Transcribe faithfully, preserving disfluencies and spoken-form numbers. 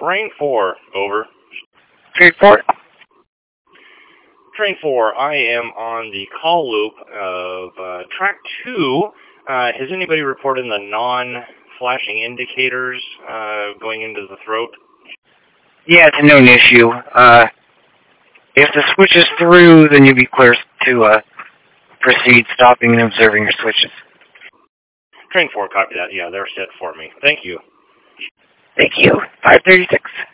Train four, over. Train four. Train four, I am on the call loop of uh, track two. Uh, has anybody reported the non-flashing indicators uh, going into the throat? Yeah, it's a known issue. Uh, if the switch is through, then you'll be clear to uh, proceed stopping and observing your switches. Train four, copy that. Yeah, they're set for me. Thank you. Thank you. five thirty-six.